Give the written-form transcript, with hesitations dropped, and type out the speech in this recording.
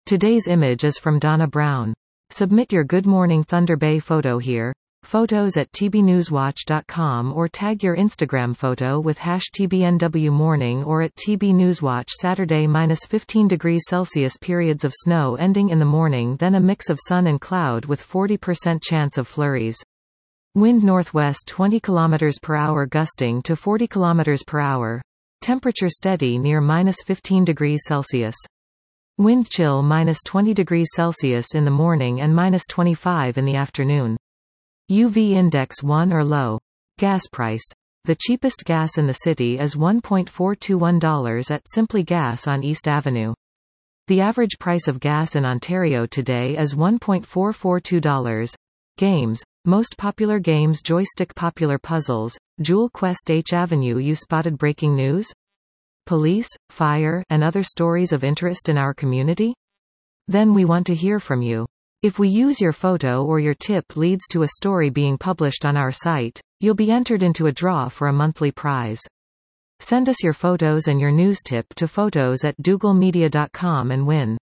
Today's image is from Donna Brown. Submit your Good Morning Thunder Bay photo here. Photos@tbnewswatch.com or tag your Instagram photo with #TBNWMorning or at TB Newswatch. Saturday -15 degrees Celsius, periods of snow ending in the morning, then a mix of sun and cloud with 40% chance of flurries. Wind northwest 20 km per hour gusting to 40 km per hour. Temperature steady near -15 degrees Celsius. Wind chill -20 degrees Celsius in the morning and -25 in the afternoon. UV index 1 or low. Gas price. The cheapest gas in the city is $1.421 at Simply Gas on East Avenue. The average price of gas in Ontario today is $1.442. Games. Most popular games: Joystick, Popular Puzzles, Jewel Quest. H Avenue. You spotted breaking news? Police, fire, and other stories of interest in our community? Then we want to hear from you. If we use your photo or your tip leads to a story being published on our site, you'll be entered into a draw for a monthly prize. Send us your photos and your news tip to photos@dougallmedia.com and win.